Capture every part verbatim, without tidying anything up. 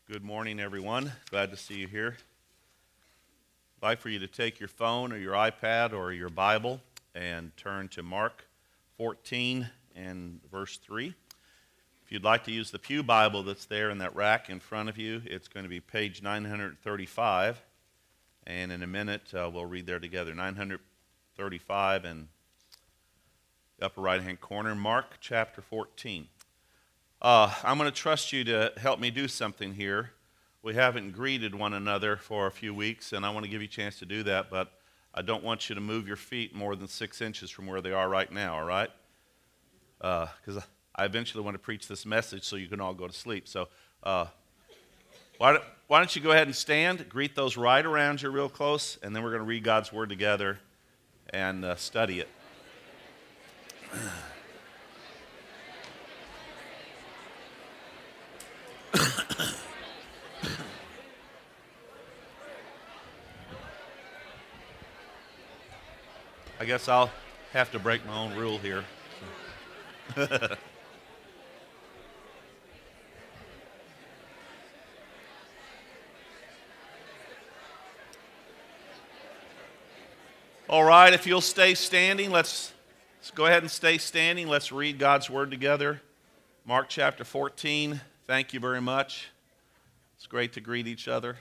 Good morning, everyone. Glad to see you here. I'd like for you to take your phone or your iPad or your Bible and turn to Mark fourteen and verse three. If you'd like to use the Pew Bible that's there in that rack in front of you, it's going to be page nine thirty-five. And in a minute, uh, we'll read there together. nine thirty-five in the upper right-hand corner, Mark chapter fourteen. Uh, I'm going to trust you to help me do something here. We haven't greeted one another for a few weeks, and I want to give you a chance to do that, but I don't want you to move your feet more than six inches from where they are right now, all right? Because uh, I eventually want to preach this message so you can all go to sleep. So uh, why, don't, why don't you go ahead and stand, greet those right around you real close, and then we're going to read God's Word together and uh, study it. I guess I'll have to break my own rule here. All right, if you'll stay standing, let's, let's go ahead and stay standing. Let's read God's Word together. Mark chapter fourteen. Thank you very much. It's great to greet each other.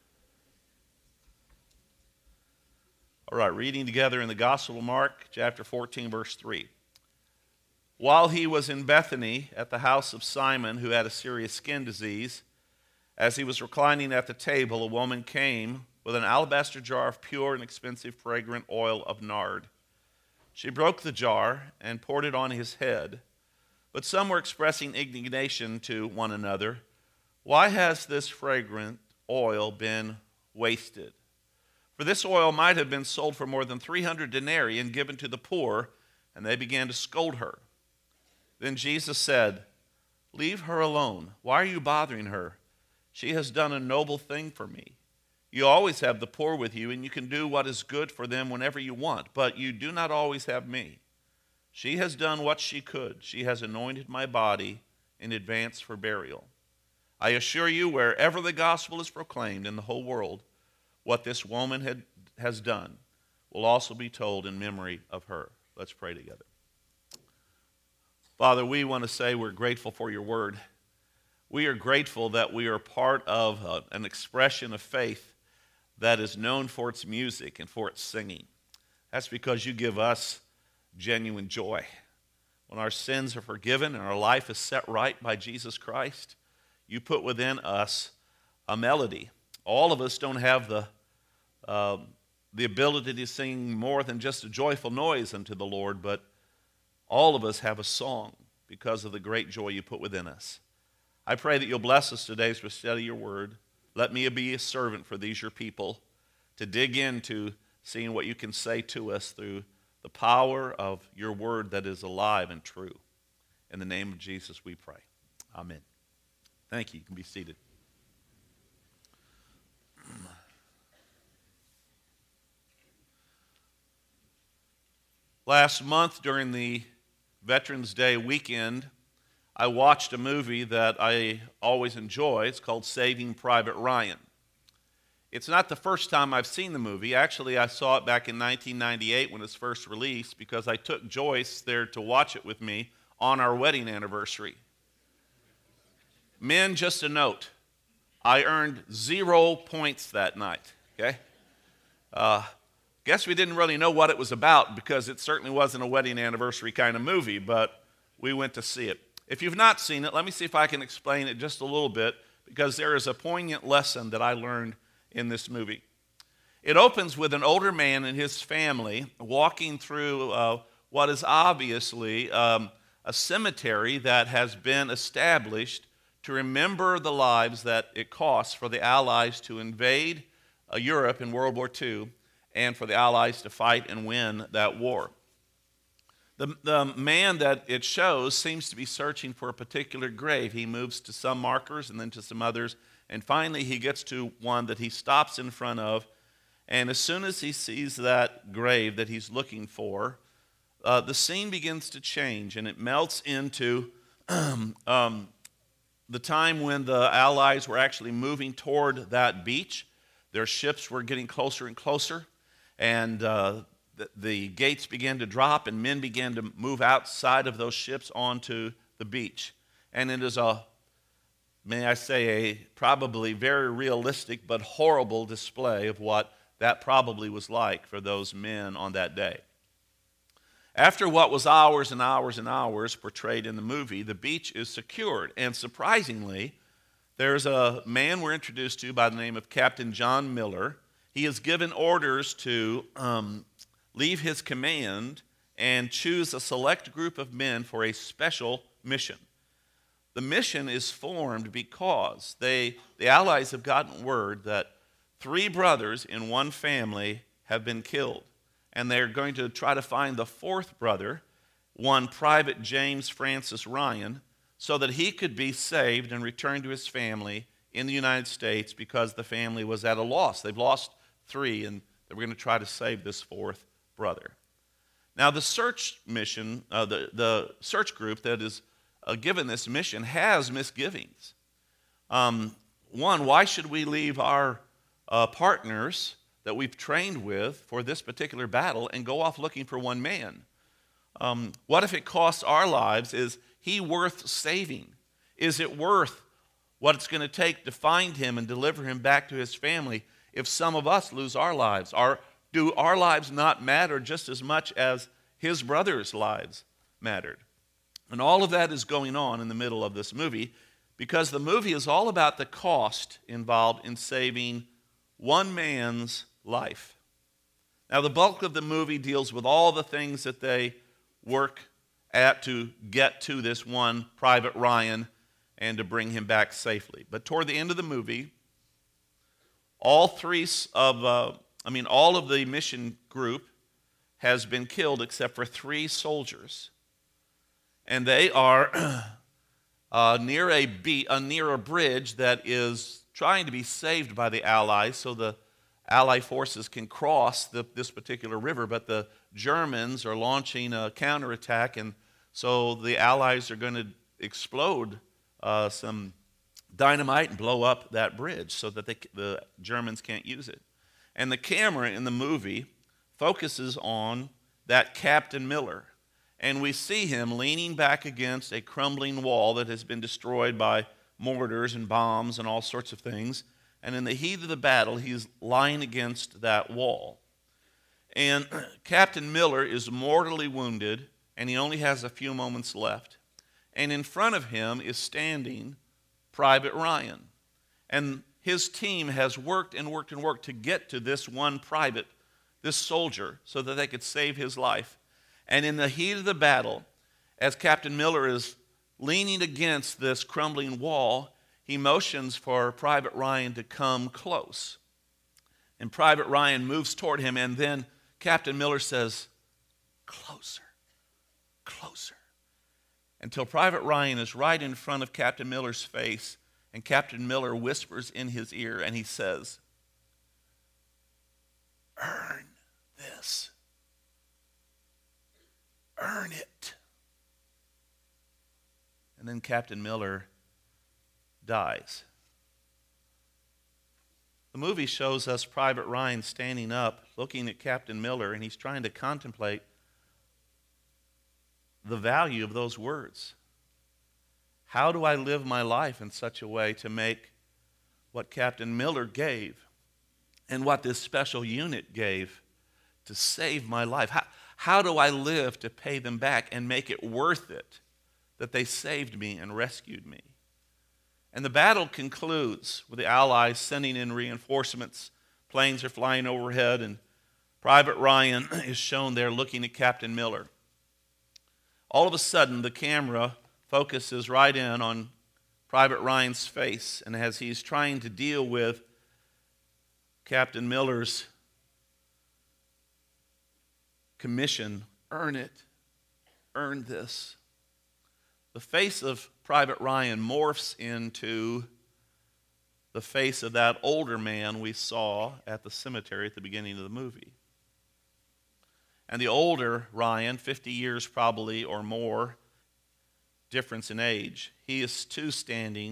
All right, reading together in the Gospel of Mark, chapter fourteen, verse three. While he was in Bethany at the house of Simon, who had a serious skin disease, as he was reclining at the table, a woman came with an alabaster jar of pure and expensive fragrant oil of nard. She broke the jar and poured it on his head. But some were expressing indignation to one another. Why has this fragrant oil been wasted? For this oil might have been sold for more than three hundred denarii and given to the poor, and they began to scold her. Then Jesus said, "Leave her alone. Why are you bothering her? She has done a noble thing for me. You always have the poor with you, and you can do what is good for them whenever you want, but you do not always have me. She has done what she could. She has anointed my body in advance for burial. I assure you, wherever the gospel is proclaimed in the whole world, what this woman had, has done will also be told in memory of her." Let's pray together. Father, we want to say we're grateful for your word. We are grateful that we are part of a, an expression of faith that is known for its music and for its singing. That's because you give us genuine joy. When our sins are forgiven and our life is set right by Jesus Christ, you put within us a melody. All of us don't have the uh, the ability to sing more than just a joyful noise unto the Lord, but all of us have a song because of the great joy you put within us. I pray that you'll bless us today as we study your word. Let me be a servant for these your people to dig into seeing what you can say to us through the power of your word that is alive and true. In the name of Jesus we pray. Amen. Thank you. You can be seated. Last month during the Veterans Day weekend, I watched a movie that I always enjoy. It's called Saving Private Ryan. It's not the first time I've seen the movie. Actually, I saw it back in nineteen ninety-eight when it was first released because I took Joyce there to watch it with me on our wedding anniversary. Men, just a note, I earned zero points that night, okay? Uh, guess we didn't really know what it was about because it certainly wasn't a wedding anniversary kind of movie, but we went to see it. If you've not seen it, let me see if I can explain it just a little bit because there is a poignant lesson that I learned in this movie. It opens with an older man and his family walking through uh, what is obviously um, a cemetery that has been established to remember the lives that it cost for the Allies to invade uh, Europe in World War Two and for the Allies to fight and win that war. The, the man that it shows seems to be searching for a particular grave. He moves to some markers and then to some others, and finally he gets to one that he stops in front of, and as soon as he sees that grave that he's looking for, uh, the scene begins to change, and it melts into um, the time when the Allies were actually moving toward that beach. Their ships were getting closer and closer, and uh, the, the gates began to drop, and men began to move outside of those ships onto the beach. And it is a, may I say, a probably very realistic but horrible display of what that probably was like for those men on that day. After what was hours and hours and hours portrayed in the movie, the beach is secured. And surprisingly, there's a man we're introduced to by the name of Captain John Miller. He is given orders to um, leave his command and choose a select group of men for a special mission. The mission is formed because they, the Allies have gotten word that three brothers in one family have been killed. And they're going to try to find the fourth brother, one Private James Francis Ryan, so that he could be saved and returned to his family in the United States because the family was at a loss. They've lost three, and they were going to try to save this fourth brother. Now, the search mission, uh, the, the search group that is uh, given this mission has misgivings. Um, one, why should we leave our uh, partners that we've trained with for this particular battle and go off looking for one man? Um, what if it costs our lives? Is he worth saving? Is it worth what it's going to take to find him and deliver him back to his family if some of us lose our lives? Are, do our lives not matter just as much as his brothers' lives mattered? And all of that is going on in the middle of this movie because the movie is all about the cost involved in saving one man's life. Now, the bulk of the movie deals with all the things that they work at to get to this one Private Ryan and to bring him back safely. But toward the end of the movie, all three of, uh, I mean, all of the mission group has been killed except for three soldiers. And they are uh, near a be- uh, near a bridge that is trying to be saved by the Allies so the Allied forces can cross the, this particular river, but the Germans are launching a counterattack, and so the Allies are going to explode uh, some dynamite and blow up that bridge so that they, the Germans can't use it. And the camera in the movie focuses on that Captain Miller, and we see him leaning back against a crumbling wall that has been destroyed by mortars and bombs and all sorts of things. And in the heat of the battle, he's lying against that wall. And Captain Miller is mortally wounded, and he only has a few moments left. And in front of him is standing Private Ryan. And his team has worked and worked and worked to get to this one private, this soldier, so that they could save his life. And in the heat of the battle, as Captain Miller is leaning against this crumbling wall, he motions for Private Ryan to come close. And Private Ryan moves toward him, and then Captain Miller says, "Closer, closer," until Private Ryan is right in front of Captain Miller's face, and Captain Miller whispers in his ear, and he says, "Earn this. Earn it." And then Captain Miller dies. The movie shows us Private Ryan standing up, looking at Captain Miller, and he's trying to contemplate the value of those words. How do I live my life in such a way to make what Captain Miller gave and what this special unit gave to save my life? How, how do I live to pay them back and make it worth it that they saved me and rescued me? And the battle concludes with the Allies sending in reinforcements. Planes are flying overhead, and Private Ryan is shown there looking at Captain Miller. All of a sudden, the camera focuses right in on Private Ryan's face, and as he's trying to deal with Captain Miller's commission, earn it, earn this, the face of Private Ryan morphs into the face of that older man we saw at the cemetery at the beginning of the movie. And the older Ryan, fifty years probably or more difference in age, he is too standing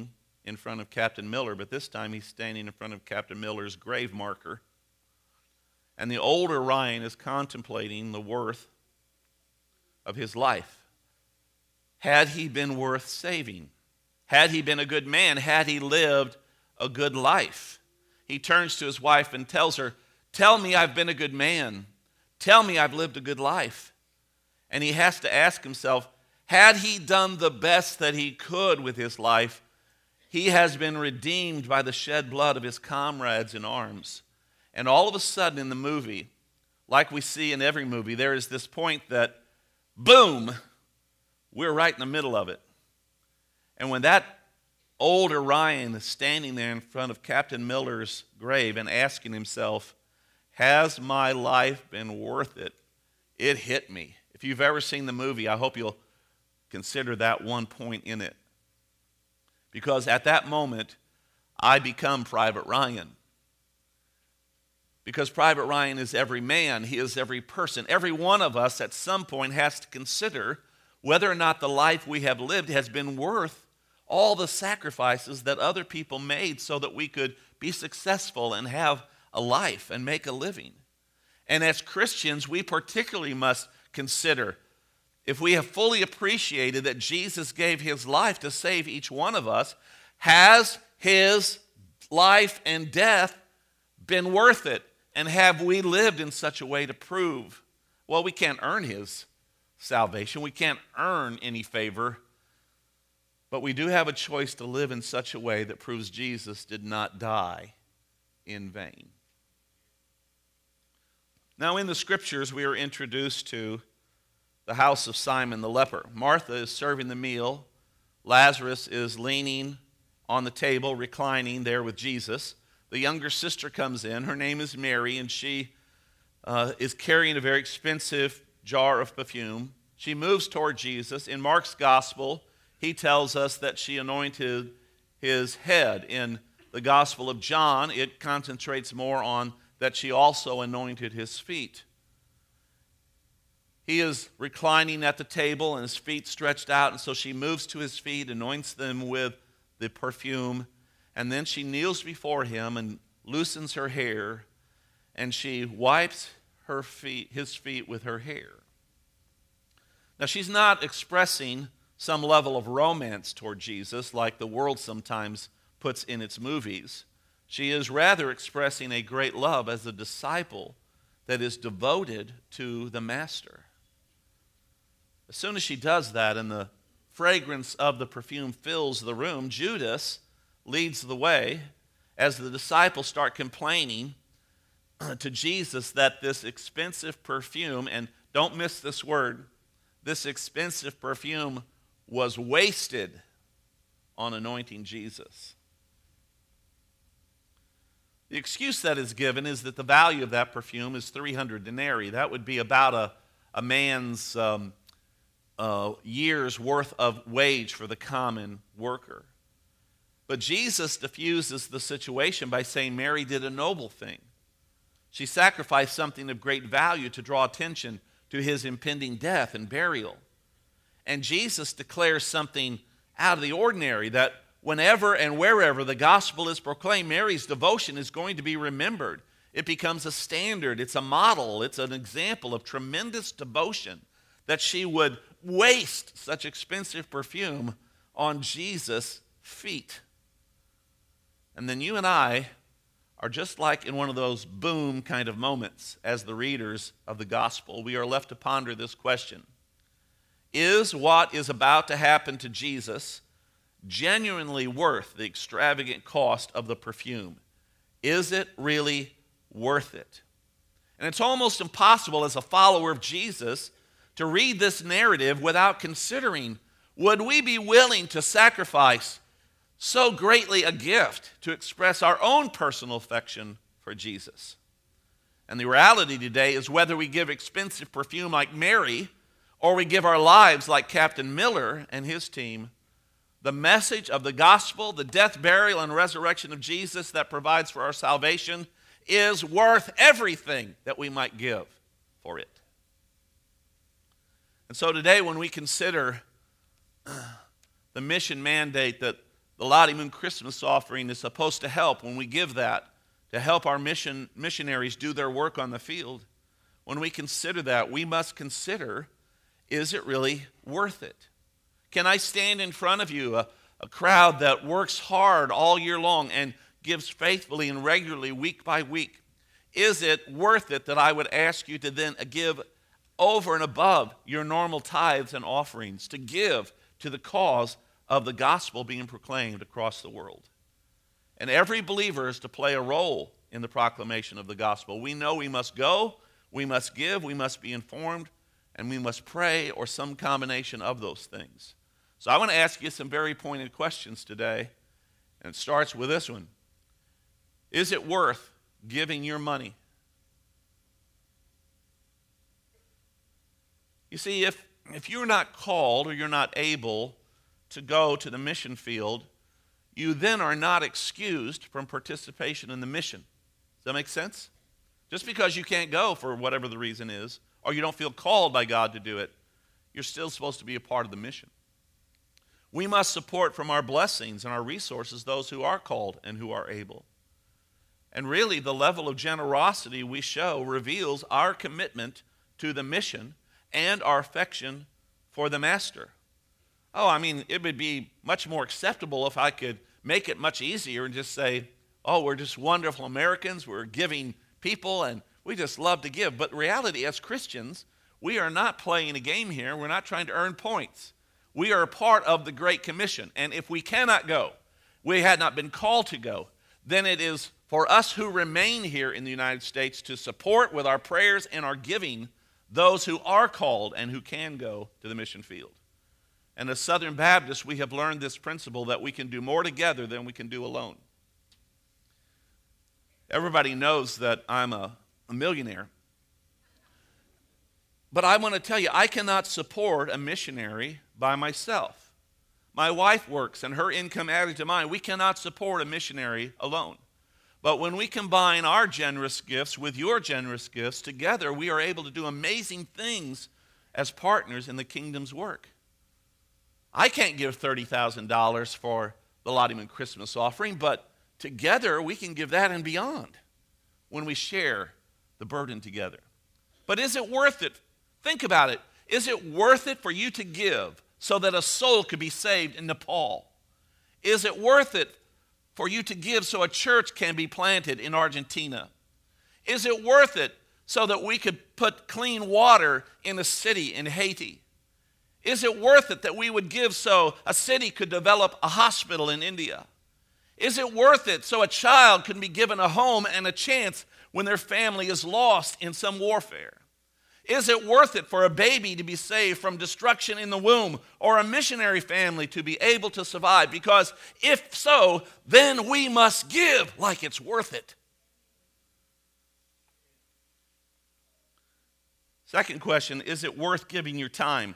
in front of Captain Miller, but this time he's standing in front of Captain Miller's grave marker. And the older Ryan is contemplating the worth of his life. Had he been worth saving? Had he been a good man? Had he lived a good life? He turns to his wife and tells her, "Tell me I've been a good man. Tell me I've lived a good life." And he has to ask himself, had he done the best that he could with his life, he has been redeemed by the shed blood of his comrades in arms. And all of a sudden in the movie, like we see in every movie, there is this point that, boom, we're right in the middle of it. And when that older Ryan is standing there in front of Captain Miller's grave and asking himself, has my life been worth it? It hit me. If you've ever seen the movie, I hope you'll consider that one point in it. Because at that moment, I become Private Ryan. Because Private Ryan is every man, he is every person. Every one of us at some point has to consider whether or not the life we have lived has been worth all the sacrifices that other people made so that we could be successful and have a life and make a living. And as Christians, we particularly must consider, if we have fully appreciated that Jesus gave his life to save each one of us, has his life and death been worth it? And have we lived in such a way to prove, well, we can't earn his salvation. We can't earn any favor. But we do have a choice to live in such a way that proves Jesus did not die in vain. Now, in the scriptures, we are introduced to the house of Simon the leper. Martha is serving the meal. Lazarus is leaning on the table, reclining there with Jesus. The younger sister comes in. Her name is Mary, and she uh, is carrying a very expensive jar of perfume. She moves toward Jesus. In Mark's gospel, he tells us that she anointed his head. In the Gospel of John, it concentrates more on that she also anointed his feet. He is reclining at the table and his feet stretched out, and so she moves to his feet, anoints them with the perfume, and then she kneels before him and loosens her hair, and she wipes her feet, his feet with her hair. Now, she's not expressing some level of romance toward Jesus like the world sometimes puts in its movies. She is rather expressing a great love as a disciple that is devoted to the Master. As soon as she does that and the fragrance of the perfume fills the room, Judas leads the way as the disciples start complaining to Jesus that this expensive perfume, and don't miss this word, this expensive perfume was wasted on anointing Jesus. The excuse that is given is that the value of that perfume is three hundred denarii. That would be about a, a man's um, uh, year's worth of wage for the common worker. But Jesus diffuses the situation by saying Mary did a noble thing. She sacrificed something of great value to draw attention to his impending death and burial. And Jesus declares something out of the ordinary, that whenever and wherever the gospel is proclaimed, Mary's devotion is going to be remembered. It becomes a standard. It's a model. It's an example of tremendous devotion that she would waste such expensive perfume on Jesus' feet. And then you and I are just like in one of those boom kind of moments as the readers of the gospel. We are left to ponder this question. Is what is about to happen to Jesus genuinely worth the extravagant cost of the perfume? Is it really worth it? And it's almost impossible as a follower of Jesus to read this narrative without considering, would we be willing to sacrifice so greatly a gift to express our own personal affection for Jesus? And the reality today is whether we give expensive perfume like Mary or we give our lives like Captain Miller and his team, the message of the gospel, the death, burial, and resurrection of Jesus that provides for our salvation is worth everything that we might give for it. And so today when we consider the mission mandate that The Lottie Moon Christmas offering is supposed to help when we give that, to help our mission missionaries do their work on the field. When we consider that, we must consider, is it really worth it? Can I stand in front of you, a, a crowd that works hard all year long and gives faithfully and regularly week by week? Is it worth it that I would ask you to then give over and above your normal tithes and offerings, to give to the cause of the gospel being proclaimed across the world? And every believer is to play a role in the proclamation of the gospel. We know we must go, we must give, we must be informed, and we must pray, or some combination of those things. So I want to ask you some very pointed questions today, and it starts with this one. Is it worth giving your money? You see, if, if you're not called or you're not able to go to the mission field, you then are not excused from participation in the mission. Does that make sense? Just because you can't go for whatever the reason is, or you don't feel called by God to do it, you're still supposed to be a part of the mission. We must support from our blessings and our resources those who are called and who are able. And really, the level of generosity we show reveals our commitment to the mission and our affection for the master. Oh, I mean, it would be much more acceptable if I could make it much easier and just say, oh, we're just wonderful Americans, we're giving people, and we just love to give. But reality, as Christians, we are not playing a game here. We're not trying to earn points. We are a part of the Great Commission. And if we cannot go, we had not been called to go, then it is for us who remain here in the United States to support with our prayers and our giving those who are called and who can go to the mission field. And as Southern Baptists, we have learned this principle that we can do more together than we can do alone. Everybody knows that I'm a, a millionaire. But I want to tell you, I cannot support a missionary by myself. My wife works, and her income added to mine. We cannot support a missionary alone. But when we combine our generous gifts with your generous gifts, together we are able to do amazing things as partners in the kingdom's work. I can't give thirty thousand dollars for the Lottie Moon Christmas offering, but together we can give that and beyond when we share the burden together. But is it worth it? Think about it. Is it worth it for you to give so that a soul could be saved in Nepal? Is it worth it for you to give so a church can be planted in Argentina? Is it worth it so that we could put clean water in a city in Haiti? Is it worth it that we would give so a city could develop a hospital in India? Is it worth it so a child can be given a home and a chance when their family is lost in some warfare? Is it worth it for a baby to be saved from destruction in the womb, or a missionary family to be able to survive? Because if so, then we must give like it's worth it. Second question, is it worth giving your time?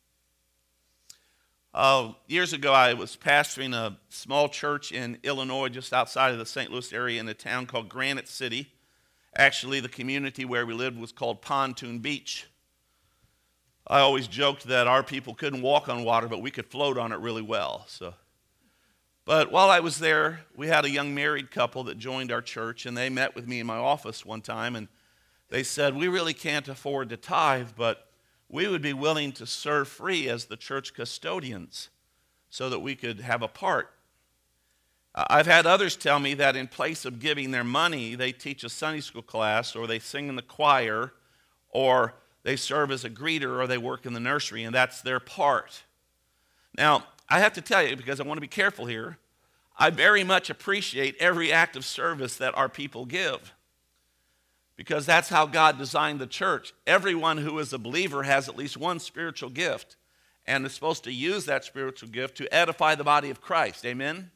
Uh, years ago, I was pastoring a small church in Illinois, just outside of the Saint Louis area, in a town called Granite City. Actually, the community where we lived was called Pontoon Beach. I always joked that our people couldn't walk on water, but we could float on it really well. So, but while I was there, we had a young married couple that joined our church, and they met with me in my office one time, and they said, we really can't afford to tithe, but we would be willing to serve free as the church custodians so that we could have a part. I've had others tell me that in place of giving their money, they teach a Sunday school class, or they sing in the choir, or they serve as a greeter, or they work in the nursery, and that's their part. Now, I have to tell you, because I want to be careful here, I very much appreciate every act of service that our people give, because that's how God designed the church. Everyone who is a believer has at least one spiritual gift, and is supposed to use that spiritual gift to edify the body of Christ. Amen?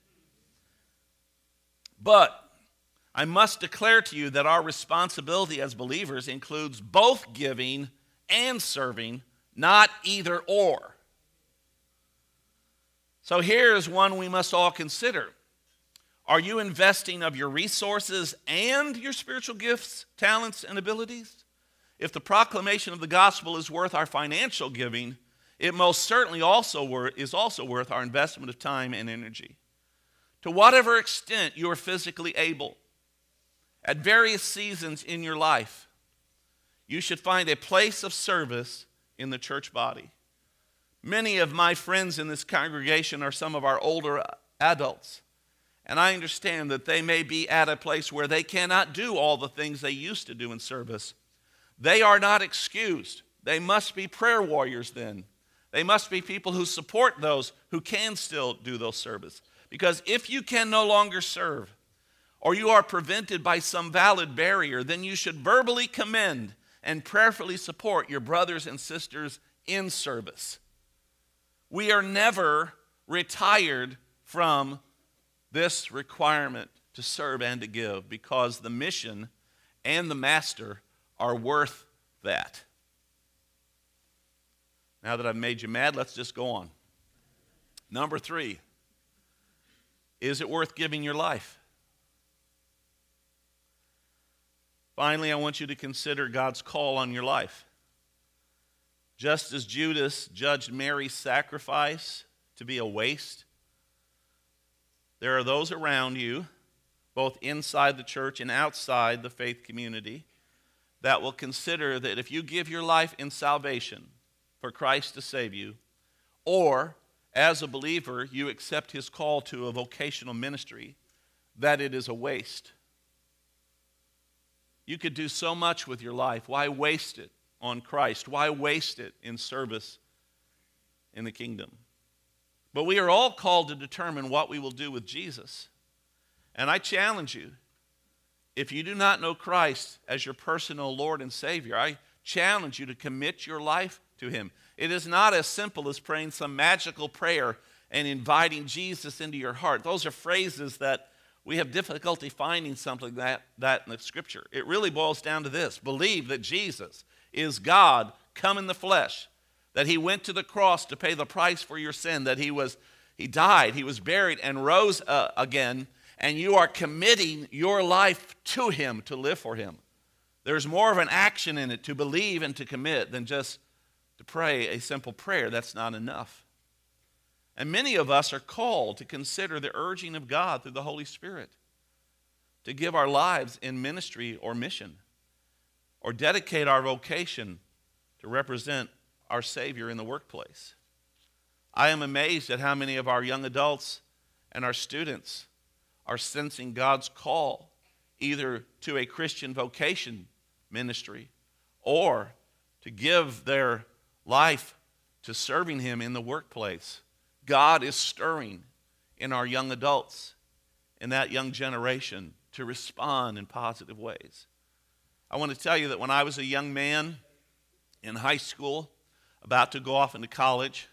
But I must declare to you that our responsibility as believers includes both giving and serving, not either or. So here's one we must all consider. Are you investing of your resources and your spiritual gifts, talents, and abilities? If the proclamation of the gospel is worth our financial giving, it most certainly also wor- is also worth our investment of time and energy. to whatever extent you are physically able, at various seasons in your life, you should find a place of service in the church body. Many of my friends in this congregation are some of our older adults, and I understand that they may be at a place where they cannot do all the things they used to do in service. They are not excused. They must be prayer warriors then. They must be people who support those who can still do those service. Because if you can no longer serve, or you are prevented by some valid barrier, then you should verbally commend and prayerfully support your brothers and sisters in service. We are never retired from this requirement to serve and to give, because the mission and the master are worth that. Now that I've made you mad, let's just go on. Number three, is it worth giving your life? Finally, I want you to consider God's call on your life. Just as Judas judged Mary's sacrifice to be a waste, there are those around you, both inside the church and outside the faith community, that will consider that if you give your life in salvation for Christ to save you, or as a believer you accept his call to a vocational ministry, that it is a waste. You could do so much with your life. Why waste it on Christ? Why waste it in service in the kingdom? But we are all called to determine what we will do with Jesus. And I challenge you, if you do not know Christ as your personal Lord and Savior, I challenge you to commit your life to him. It is not as simple as praying some magical prayer and inviting Jesus into your heart. Those are phrases that we have difficulty finding something that, that in the Scripture. It really boils down to this: believe that Jesus is God come in the flesh, that he went to the cross to pay the price for your sin, that he was he died, he was buried, and rose uh, again, and you are committing your life to him to live for him. There's more of an action in it to believe and to commit than just to pray a simple prayer. That's not enough. And many of us are called to consider the urging of God through the Holy Spirit to give our lives in ministry or mission, or dedicate our vocation to represent our Savior in the workplace. I am amazed at how many of our young adults and our students are sensing God's call either to a Christian vocation ministry or to give their life to serving him in the workplace. God is stirring in our young adults, in that young generation, to respond in positive ways. I want to tell you that when I was a young man in high school, about to go off into college,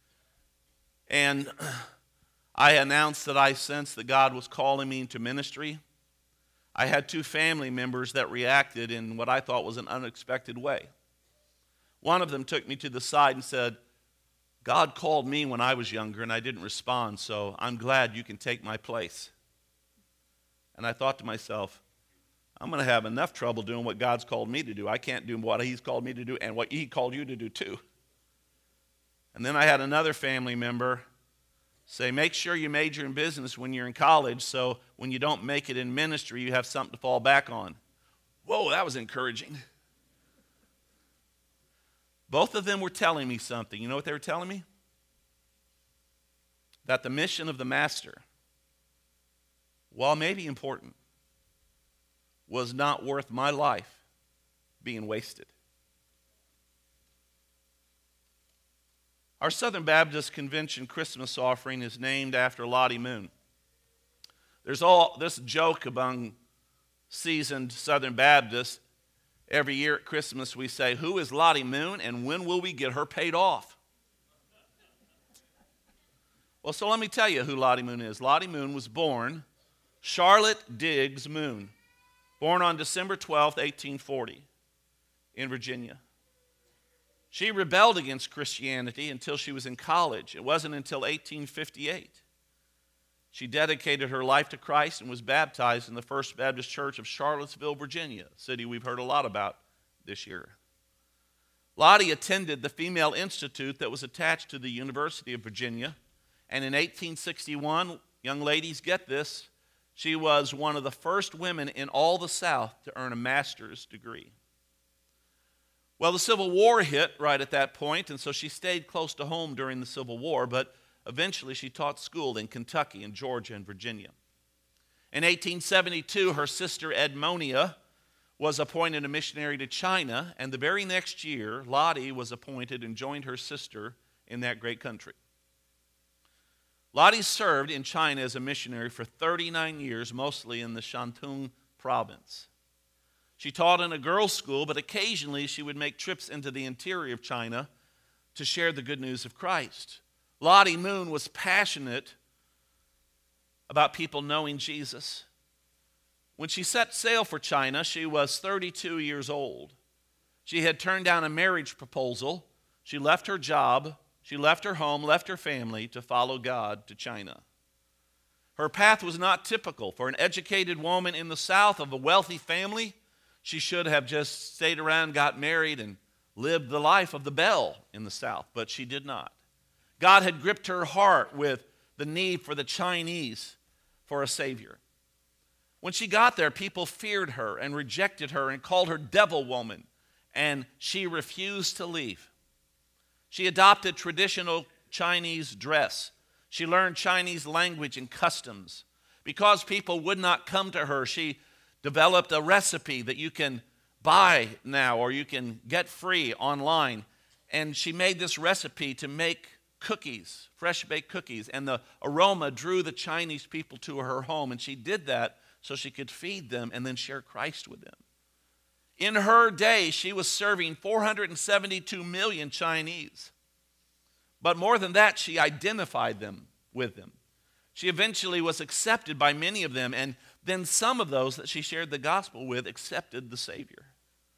and I announced that I sensed that God was calling me into ministry, I had two family members that reacted in what I thought was an unexpected way. One of them took me to the side and said, "God called me when I was younger and I didn't respond, so I'm glad you can take my place." And I thought to myself, I'm going to have enough trouble doing what God's called me to do. I can't do what he's called me to do and what he called you to do too. And then I had another family member say, "Make sure you major in business when you're in college, so when you don't make it in ministry, you have something to fall back on." Whoa, that was encouraging. Both of them were telling me something. You know what they were telling me? That the mission of the Master, while maybe important, was not worth my life being wasted. Our Southern Baptist Convention Christmas offering is named after Lottie Moon. There's all this joke among seasoned Southern Baptists. Every year at Christmas we say, "Who is Lottie Moon and when will we get her paid off?" Well, so let me tell you who Lottie Moon is. Lottie Moon was born Charlotte Diggs Moon, born on December twelfth, eighteen forty, in Virginia. She rebelled against Christianity until she was in college. It wasn't until eighteen fifty-eight. She dedicated her life to Christ and was baptized in the First Baptist Church of Charlottesville, Virginia, a city we've heard a lot about this year. Lottie attended the Female Institute that was attached to the University of Virginia, and in eighteen sixty-one, young ladies, get this, she was one of the first women in all the South to earn a master's degree. Well, the Civil War hit right at that point, and so she stayed close to home during the Civil War, but eventually she taught school in Kentucky and Georgia and Virginia. In eighteen seventy-two, her sister Edmonia was appointed a missionary to China, and the very next year, Lottie was appointed and joined her sister in that great country. Lottie served in China as a missionary for thirty-nine years, mostly in the Shantung province. She taught in a girls' school, but occasionally she would make trips into the interior of China to share the good news of Christ. Lottie Moon was passionate about people knowing Jesus. When she set sail for China, she was thirty-two years old. She had turned down a marriage proposal. She left her job, she left her home, left her family to follow God to China. Her path was not typical. For an educated woman in the South of a wealthy family, she should have just stayed around, got married, and lived the life of the belle in the South, but she did not. God had gripped her heart with the need for the Chinese for a Savior. When she got there, people feared her and rejected her and called her devil woman, and she refused to leave. She adopted traditional Chinese dress. She learned Chinese language and customs. Because people would not come to her, she developed a recipe that you can buy now or you can get free online. And she made this recipe to make cookies, fresh-baked cookies, and the aroma drew the Chinese people to her home, and she did that so she could feed them and then share Christ with them. In her day, she was serving four hundred seventy-two million Chinese. But more than that, she identified them with them. She eventually was accepted by many of them, and then some of those that she shared the gospel with accepted the Savior.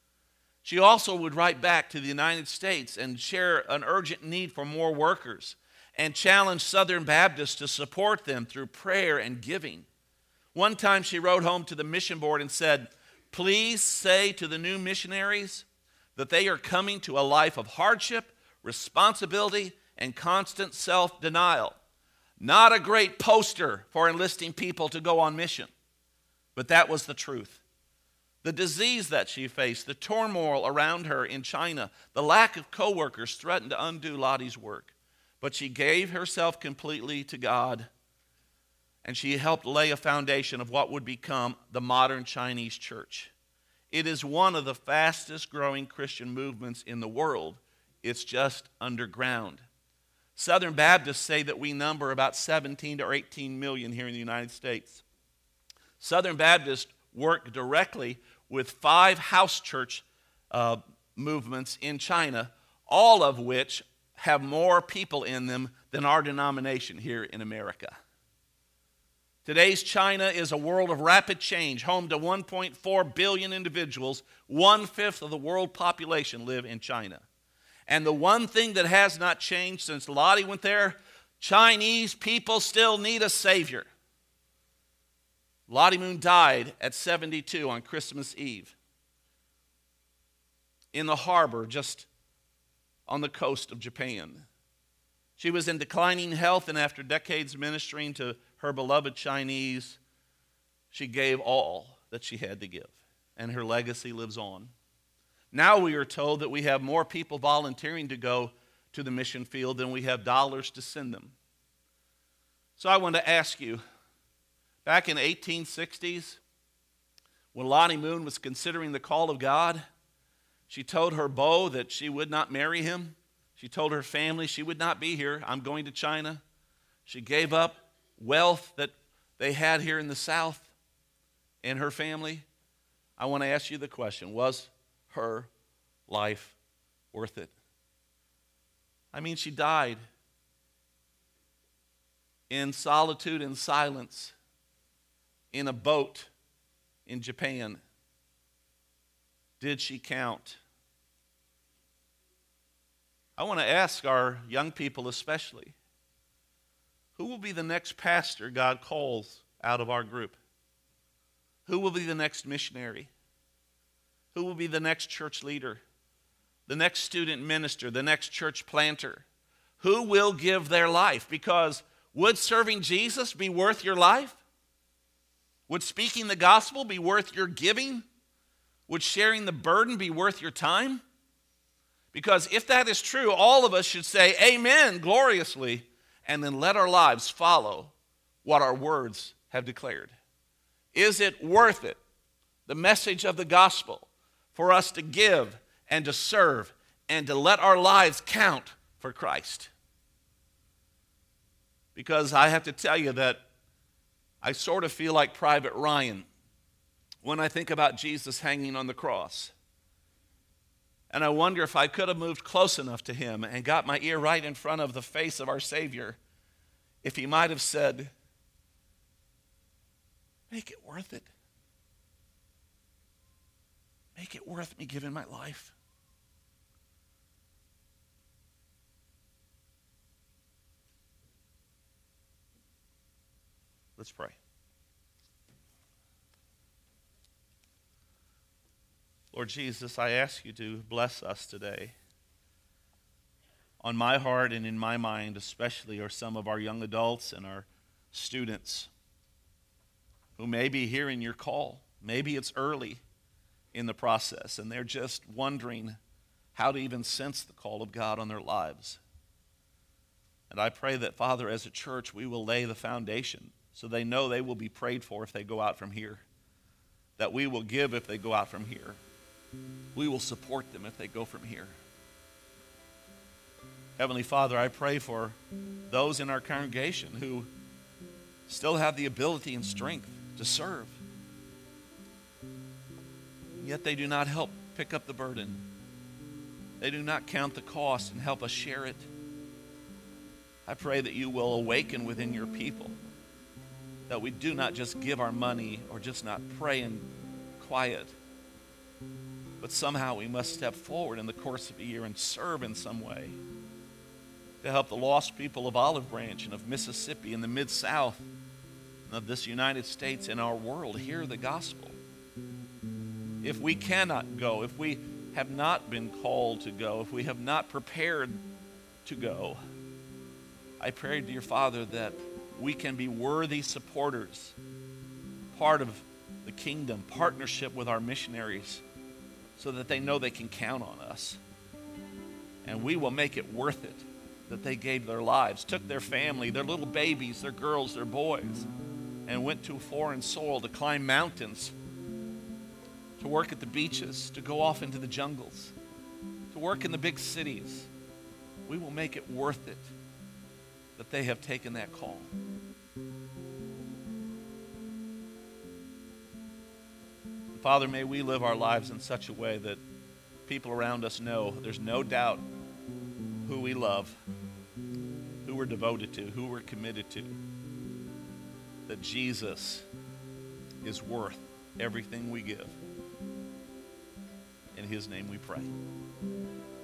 She also would write back to the United States and share an urgent need for more workers and challenge Southern Baptists to support them through prayer and giving. One time she wrote home to the mission board and said, "Please say to the new missionaries that they are coming to a life of hardship, responsibility, and constant self-denial. Not a great poster for enlisting people to go on mission." But that was the truth. The disease that she faced, the turmoil around her in China, the lack of co-workers threatened to undo Lottie's work. But she gave herself completely to God, and she helped lay a foundation of what would become the modern Chinese church. It is one of the fastest growing Christian movements in the world. It's just underground. Southern Baptists say that we number about seventeen or eighteen million here in the United States. Southern Baptists work directly with five house church uh, movements in China, all of which have more people in them than our denomination here in America. Today's China is a world of rapid change, home to one point four billion individuals. One-fifth of the world population live in China. And the one thing that has not changed since Lottie went there, Chinese people still need a Savior. Lottie Moon died at seventy-two on Christmas Eve in the harbor just on the coast of Japan. She was in declining health, and after decades ministering to her beloved Chinese, she gave all that she had to give, and her legacy lives on. Now we are told that we have more people volunteering to go to the mission field than we have dollars to send them. So I want to ask you, back in the eighteen sixties, when Lottie Moon was considering the call of God, she told her beau that she would not marry him. She told her family she would not be here. I'm going to China. She gave up wealth that they had here in the South and her family. I want to ask you the question, was her life worth it? I mean, she died in solitude and silence in a boat in Japan. Did she count? I want to ask our young people especially, who will be the next pastor God calls out of our group? Who will be the next missionary? Who will be the next church leader? The next student minister? The next church planter? Who will give their life? Because Would serving Jesus be worth your life? Would speaking the gospel be worth your giving? Would sharing the burden be worth your time? Because if that is true, all of us should say amen gloriously, and then let our lives follow what our words have declared. Is it worth it, the message of the gospel, for us to give and to serve and to let our lives count for Christ? Because I have to tell you that I sort of feel like Private Ryan when I think about Jesus hanging on the cross. And I wonder if I could have moved close enough to him and got my ear right in front of the face of our Savior, if he might have said, make it worth it. Make it worth me giving my life. Let's pray. Lord Jesus, I ask you to bless us today. On my heart and in my mind especially are some of our young adults and our students who may be hearing your call. Maybe it's early in the process and they're just wondering how to even sense the call of God on their lives. And I pray that, Father, as a church, we will lay the foundation so they know they will be prayed for if they go out from here, that we will give if they go out from here. We will support them if they go from here. Heavenly Father, I pray for those in our congregation who still have the ability and strength to serve, yet they do not help pick up the burden. They do not count the cost and help us share it. I pray that you will awaken within your people, that we do not just give our money or just not pray in quiet, but somehow we must step forward in the course of a year and serve in some way to help the lost people of Olive Branch and of Mississippi and the Mid-South and of this United States and our world hear the gospel. If we cannot go, if we have not been called to go, if we have not prepared to go, I pray, dear Father, that we can be worthy supporters, part of the kingdom, partnership with our missionaries, so that they know they can count on us. And we will make it worth it that they gave their lives, took their family, their little babies, their girls, their boys, and went to foreign soil to climb mountains, to work at the beaches, to go off into the jungles, to work in the big cities. We will make it worth it that they have taken that call. Father, may we live our lives in such a way that people around us know there's no doubt who we love, who we're devoted to, who we're committed to, that Jesus is worth everything we give. In his name we pray.